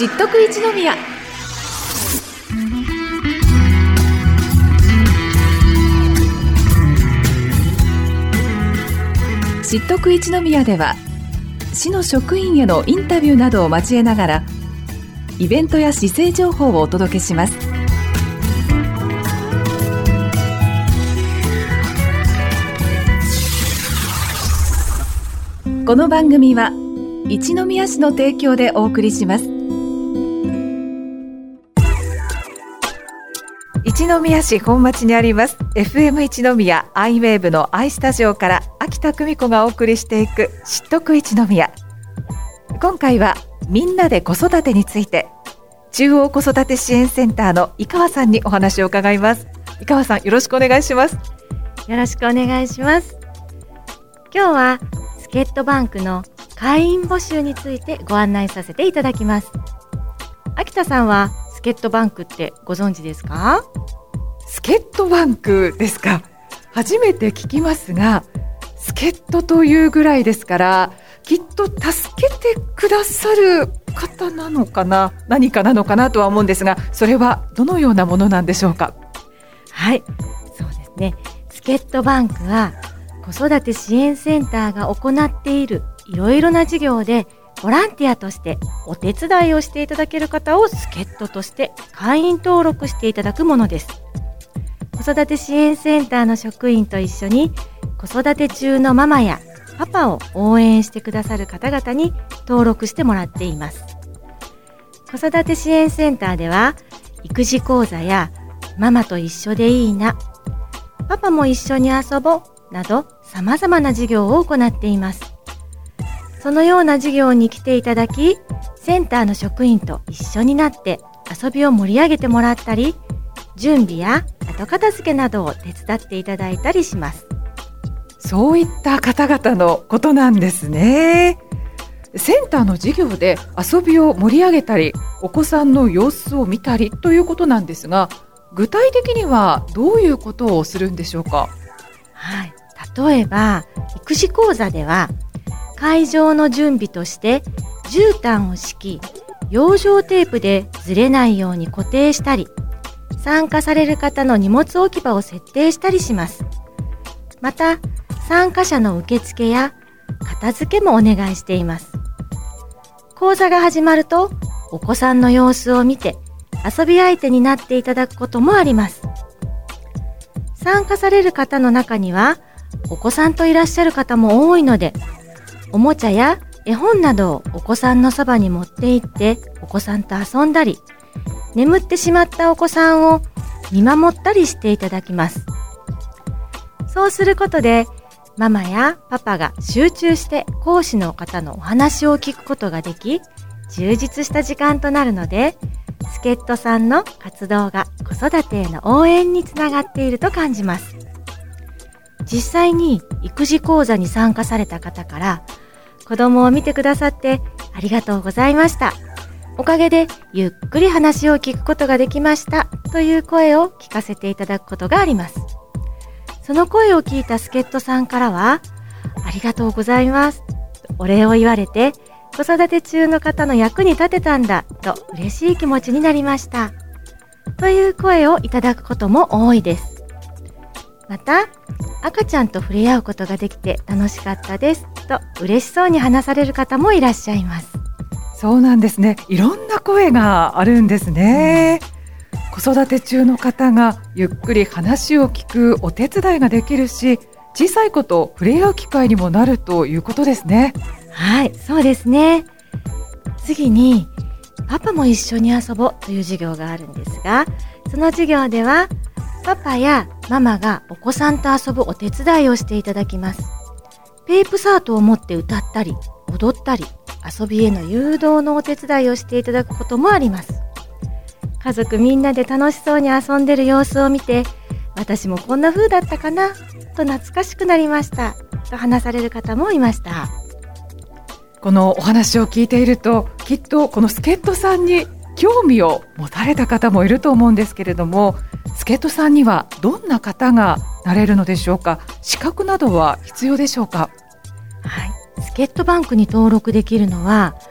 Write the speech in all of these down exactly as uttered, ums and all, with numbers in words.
知っとく一宮。知っとく一宮では、市の職員へのインタビューなどを交えながらイベントや市政情報をお届けします。この番組は一宮市の提供でお送りします。一宮市本町にあります エフエム 一宮アイウェーブの アイスタジオから秋田久美子がお送りしていく知っとく一宮。今回はみんなで子育てについて、中央子育て支援センターの井川さんにお話を伺います。井川さん、よろしくお願いします。 よろしくお願いします。今日はスケットバンクの会員募集についてご案内させていただきます。秋田さんはスケットバンクってご存知ですか？ スケットバンクですか。初めて聞きますが、助っ人というぐらいですから、きっと助けてくださる方なのかな、何かなのかなとは思うんですが、それはどのようなものなんでしょうか？ はい、そうですね。助っ人バンクは子育て支援センターが行っているいろいろな事業でボランティアとしてお手伝いをしていただける方を助っ人として会員登録していただくものです。子育て支援センターの職員と一緒に子育て中のママやパパを応援してくださる方々に登録してもらっています。子育て支援センターでは育児講座やママと一緒でいいな、パパも一緒に遊ぼうなど様々な事業を行っています。そのような事業に来ていただき、センターの職員と一緒になって遊びを盛り上げてもらったり、準備や後片付けなどを手伝っていただいたりします。 そういった方々のことなんですね。センターの事業で遊びを盛り上げたり、お子さんの様子を見たりということなんですが、具体的にはどういうことをするんでしょうか？ はい、例えば育児講座では会場の準備として絨毯を敷き、養生テープでずれないように固定したり、参加される方の荷物置き場を設定したりします。また参加者の受付や片付けもお願いしています。講座が始まるとお子さんの様子を見て遊び相手になっていただくこともあります。参加される方の中にはお子さんといらっしゃる方も多いので、おもちゃや絵本などをお子さんのそばに持って行ってお子さんと遊んだり、眠ってしまったお子さんを見守ったりしていただきます。そうすることでママやパパが集中して講師の方のお話を聞くことができ、充実した時間となるので、助っ人さんの活動が子育てへの応援につながっていると感じます。実際に育児講座に参加された方から、子供を見てくださってありがとうございました、おかげでゆっくり話を聞くことができましたという声を聞かせていただくことがあります。その声を聞いた助っ人さんからは、ありがとうございますお礼を言われて、子育て中の方の役に立てたんだと嬉しい気持ちになりましたという声をいただくことも多いです。また赤ちゃんと触れ合うことができて楽しかったですと嬉しそうに話される方もいらっしゃいます。 そうなんですね。いろんな声があるんですね、うん、子育て中の方がゆっくり話を聞くお手伝いができるし、小さい子と触れ合う機会にもなるということですね。 はい、そうですね。次にパパも一緒に遊ぼうという授業があるんですが、その授業ではパパやママがお子さんと遊ぶお手伝いをしていただきます。テープサートを持って歌ったり踊ったり、遊びへの誘導のお手伝いをしていただくこともあります。家族みんなで楽しそうに遊んでる様子を見て、私もこんな風だったかなと懐かしくなりましたと話される方もいました。 このお話を聞いていると、きっとこの助っ人さんに興味を持たれた方もいると思うんですけれども、助っ人さんにはどんな方がなれるのでしょうか？資格などは必要でしょうか？ はい、助っ人バンクに登録できるのは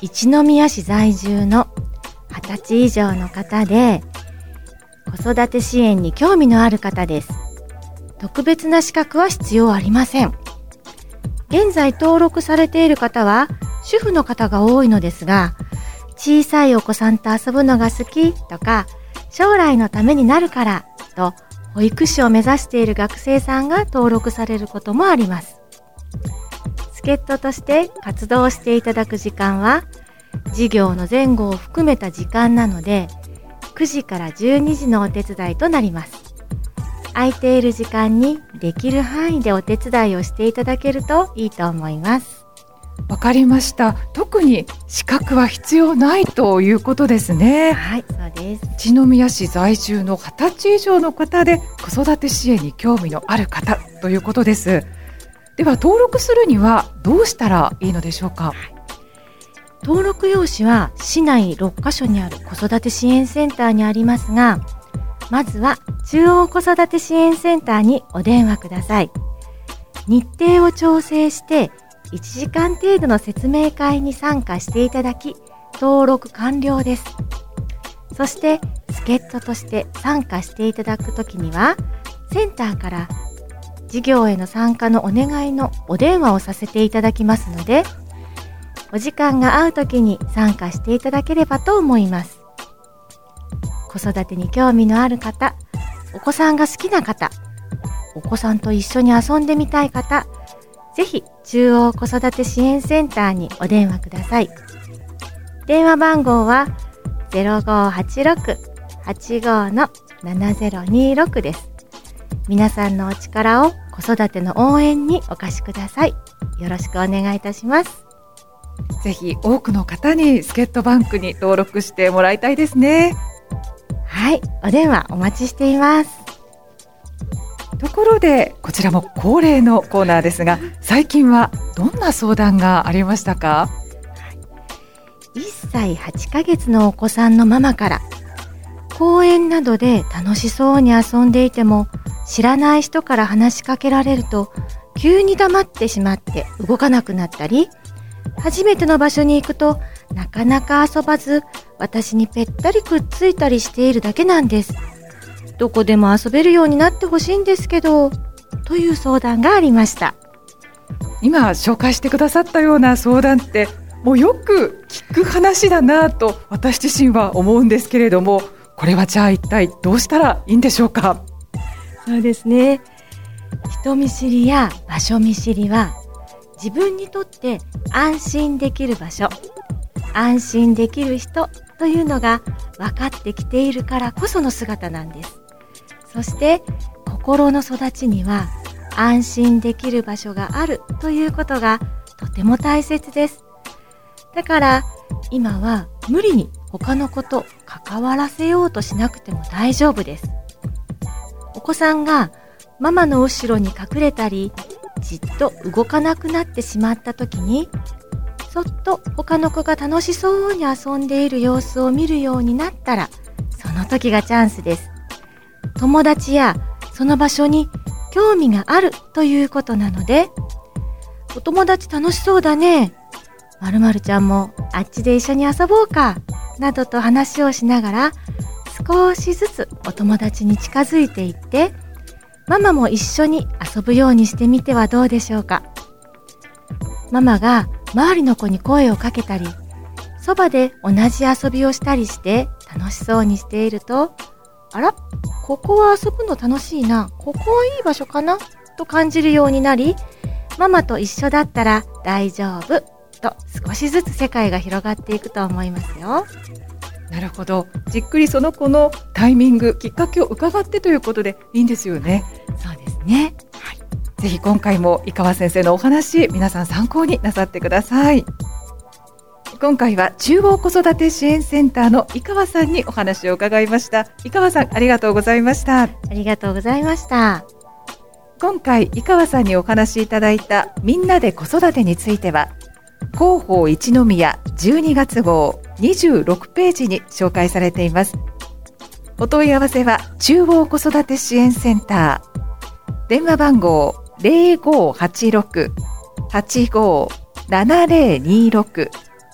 一宮市在住のはたち以上の方で、子育て支援に興味のある方です。特別な資格は必要ありません。現在登録されている方は主婦の方が多いのですが、小さいお子さんと遊ぶのが好きとか、将来のためになるからと保育士を目指している学生さんが登録されることもあります。助っ人として活動していただく時間は授業の前後を含めた時間なので、くじからじゅうにじのお手伝いとなります。空いている時間にできる範囲でお手伝いをしていただけるといいと思います。 わかりました。特に資格は必要ないということですね。 はい、そうです。 一宮市在住のはたち以上の方で子育て支援に興味のある方ということです。では登録するにはどうしたらいいのでしょうか。はい、 登録用紙は市内ろっかしょにある子育て支援センターにありますが、まずは中央子育て支援センターにお電話ください。日程を調整していちじかん程度の説明会に参加していただき、登録完了です。そして助っ人として参加していただくときには、センターから授業への参加のお願いのお電話をさせていただきますので、お時間が合うときに参加していただければと思います。子育てに興味のある方、お子さんが好きな方、お子さんと一緒に遊んでみたい方、ぜひ中央子育て支援センターにお電話ください。電話番号は ゼロごはちろく はちご のななゼロにろくです。皆さんのお力を子育ての応援にお貸しください。よろしくお願いいたします。 ぜひ多くの方に助っ人バンクに登録してもらいたいですね。 はい、お電話お待ちしています。 ところでこちらも恒例のコーナーですが、最近はどんな相談がありましたか？ いっさいはちかげつのお子さんのママから、公園などで楽しそうに遊んでいても知らない人から話しかけられると急に黙ってしまって動かなくなったり、初めての場所に行くとなかなか遊ばず、私にぺったりくっついたりしているだけなんです。どこでも遊べるようになってほしいんですけど、という相談がありました。 今紹介してくださったような相談ってもうよく聞く話だなと私自身は思うんですけれども、これはじゃあ一体どうしたらいいんでしょうか？ そうですね。人見知りや場所見知りは自分にとって安心できる場所、安心できる人というのが分かってきているからこその姿なんです。そして心の育ちには安心できる場所があるということがとても大切です。だから今は無理に他の子と関わらせようとしなくても大丈夫です。お子さんがママの後ろに隠れたり、じっと動かなくなってしまった時に、そっと他の子が楽しそうに遊んでいる様子を見るようになったら、その時がチャンスです。友達やその場所に興味があるということなので、お友達楽しそうだね、〇〇ちゃんもあっちで一緒に遊ぼうか、などと話をしながら少しずつお友達に近づいていって、ママも一緒に遊ぶようにしてみてはどうでしょうか。ママが周りの子に声をかけたり、そばで同じ遊びをしたりして楽しそうにしていると、あら、ここは遊ぶの楽しいな、ここはいい場所かなと感じるようになり、ママと一緒だったら大丈夫と少しずつ世界が広がっていくと思いますよ。 なるほど。じっくりその子のタイミング、きっかけを伺ってということでいいんですよね。 そうですね。 はい、ぜひ今回も井川先生のお話、皆さん参考になさってください。今回は中央子育て支援センターの井川さんにお話を伺いました。井川さん、ありがとうございました。 ありがとうございました。 今回井川さんにお話しいただいたみんなで子育てについては、広報一宮じゅうにがつ号にじゅうろくページに紹介されています。お問い合わせは中央子育て支援センター、電話番号 ゼロごはちろく はちご ななゼロにろく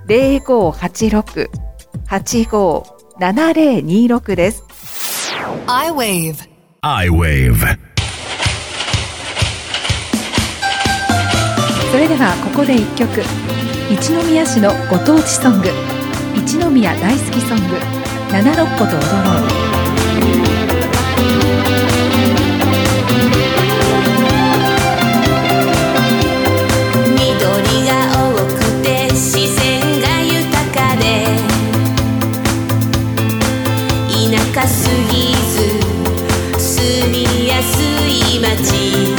ゼロごはちろく はちごななゼロにろく です。 iWave iWave それではここで一曲、一宮市のご当地ソング、一宮大好きソング、七六個と踊ろう。 田舎すぎず住みやすい街、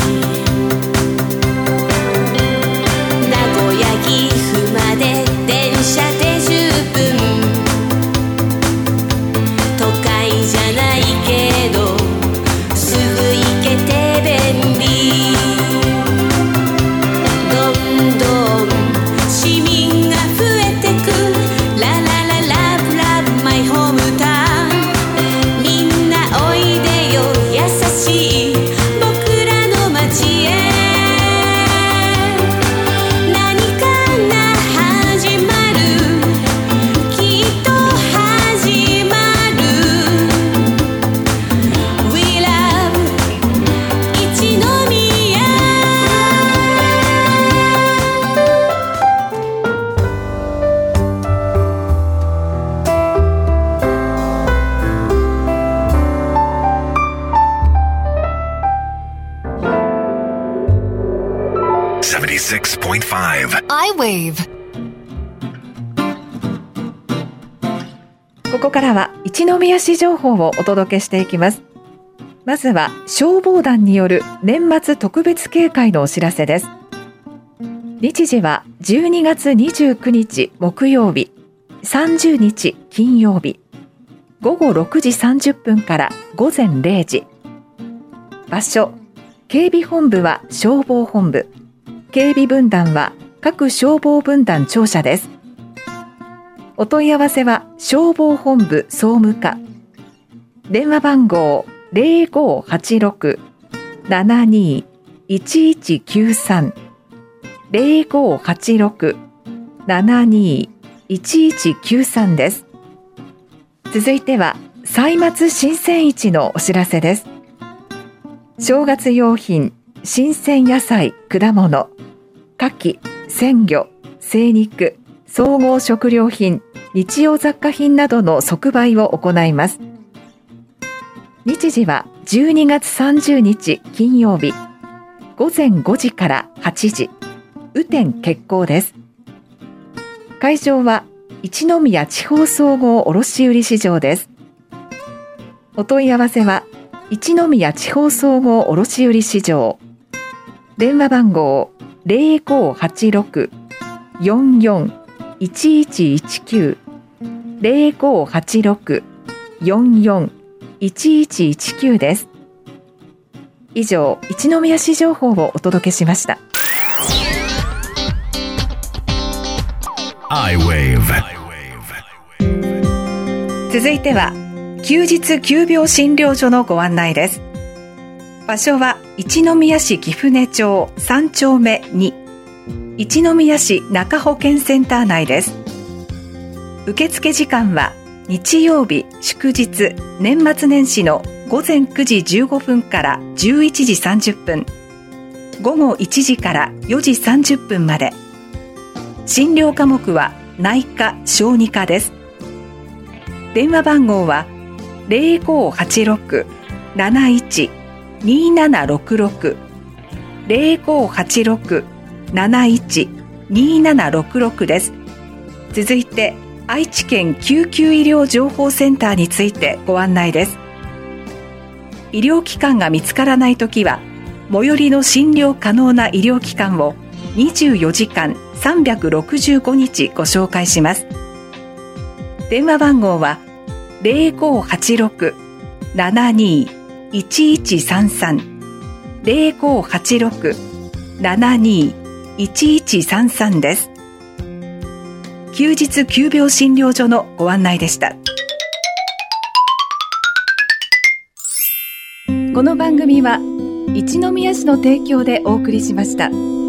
名古屋岐阜まで電車でじゅっぷん、都会じゃないけどすぐ行けて便利、どんどん市民が増えてく、ララララブラブマイホームタウン、優しい僕らの街へ、何かが始まる、きっと始まる、 We love 一宮。 seventy-six point five iWave。 ここからは一宮市情報をお届けしていきます。まずは消防団による年末特別警戒のお知らせです。日時はじゅうにがつにじゅうくにち木曜日、さんじゅうにち金曜日、ごごろくじさんじゅっぷんからごぜんれいじ。場所、警備本部は消防本部、警備分団は各消防分団庁舎です。お問い合わせは消防本部総務課、電話番号 ゼロごはちろく ななにいちいちきゅうさん ゼロごはちろく ななにいちいちきゅうさん です。続いては歳末新鮮市のお知らせです。正月用品、新鮮野菜、果物、牡蠣、鮮魚、精肉、総合食料品、日用雑貨品などの即売を行います。日時はじゅうにがつさんじゅうにち金曜日、ごぜんごじからはちじ、雨天決行です。会場は一宮地方総合卸売市場です。お問い合わせは一宮地方総合卸売市場、電話番号ゼロごはちろく よんよん いちいちいちきゅう ゼロごはちろく よんよん いちいちいちきゅう です。以上、一宮市情報をお届けしました。 iWave。 続いては休日急病診療所のご案内です。場所は一宮市貴船町さんちょうめに、一宮市中保健センター内です。受付時間は日曜日、祝日、年末年始のごぜんくじじゅうごふんからじゅういちじさんじゅっぷん、ごごいちじからよじさんじゅっぷんまで。診療科目は内科・小児科です。電話番号はゼロごはちろく なないち にななろくろく ゼロごはちろく なないち にななろくろく です。続いて愛知県救急医療情報センターについてご案内です。医療機関が見つからないときは最寄りの診療可能な医療機関をにじゅうよじかんさんびゃくろくじゅうごにちご紹介します。電話番号はゼロごはちろく ななにいちいちさんさん ゼロごはちろく ななにいちいちさんさん です。休日急病診療所のご案内でした。この番組は一宮市の提供でお送りしました。